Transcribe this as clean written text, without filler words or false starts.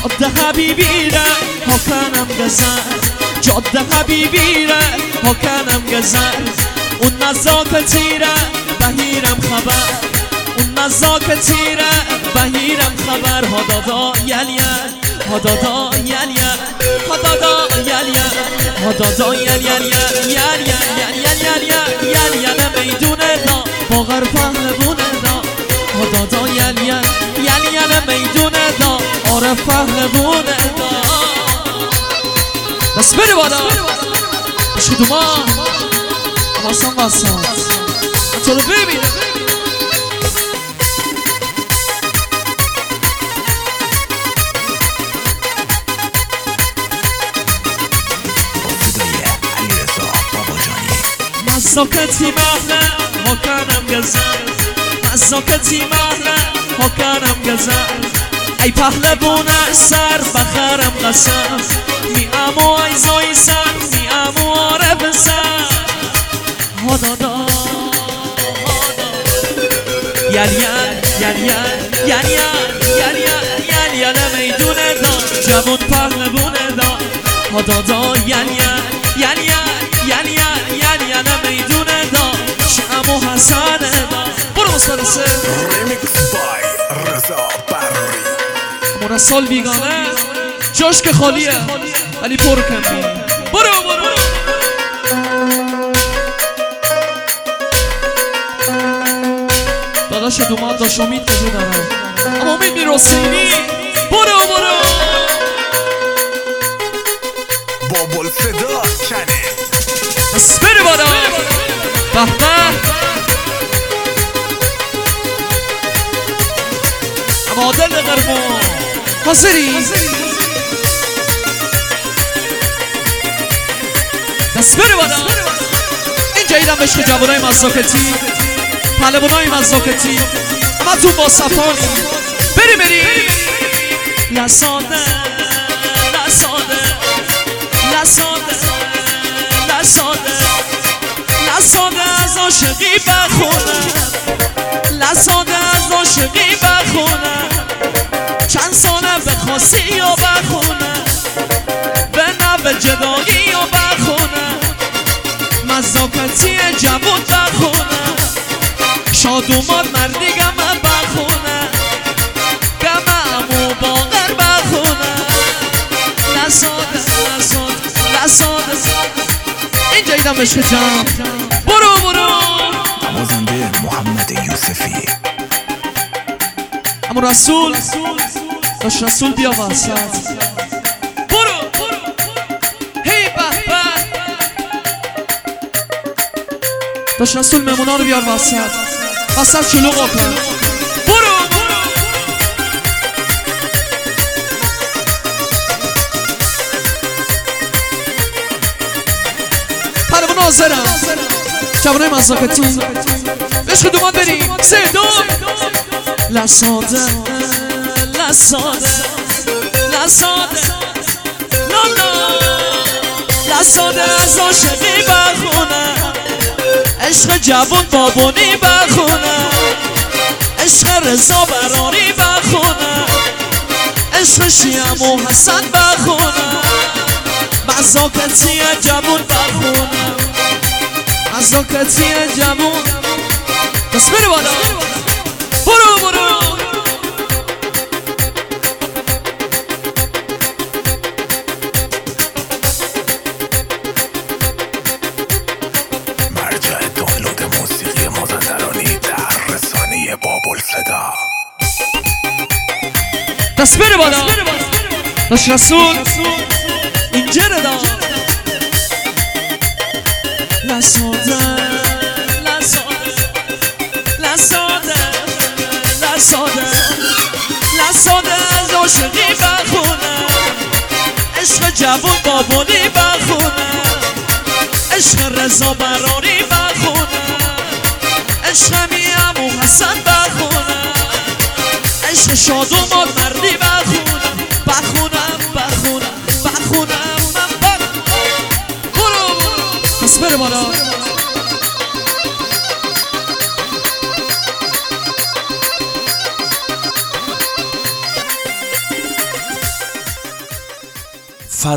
جاده حبیبی را ها کنم گذر جاده حبیبی را ها کنم گذر اون نزاکتی را بهیرم خبر اون نزاکتی را بهیرم خبر ها دادا یل ها دادا یل ها دادا یل ها دادا یل میدون دا باغر پهلوون دا ها دادا یل میدون دا آره پهلوون دا بس بری بالا بشه دومان واسم واسم تو رو ببین مزاکتی محله ها کنم گذر مزاکتی محله ها کنم گذر ای پهلوون سر بخرم قسم می امو ایزای سر می امو عارف سر ها دادا یل میدون دا جوون پهلوون دا ها دادا یل میدون دا شعم و حسن دا برو مسترسه ریمیکس بای رضا برری امون سال بیگانه جاش که خالیه ولی پر کمی برو داداش دومان داشت امید کجا دارم اما امید میرسینی برو بابل صدا چنه بس بره بالا بحبه اما دل قرمون حاضری بس بره بالا این جایدم بشک جوانای مزاکتی پهلوانای مزاکتی اما تو با صفانی بری لساده از عاشقی بخونم لساده از عاشقی بخونم چند ساله بخواستی و بخونم به نوع جدایی و بخونم مزاکتی جوون بخونم شادومان مردیگم بخونم گمم و باقر بخونم لساده این جایدم بشه جام برو نوازنده محمد یوسفی اما رسول داشت رسول بیا واسط برو هی به داشت رسول ممونا رو بیار واسط شلوغ کن برو پهلوان حاضرم جوانای مزاکتی عشق دومان بریم 3 2 لساده از عاشقی بخونم عشق جوان بابونی بخونم عشق رضا براری بخونم عشق شیعم و حسن بخونم مزاکتی جوان بخونم مزاکتی جوان بس بره بالا برو مرجع دانلود موسیقی مازندرانی در رسانه بابل صدا بس بره بالا داشت رسول اینجا ردا لساده از عاشقی بخونم عشق جوون بابونی بخونم عشق رضا براری بخونم عشق میم و حسن بخونم عشق شادومان مردی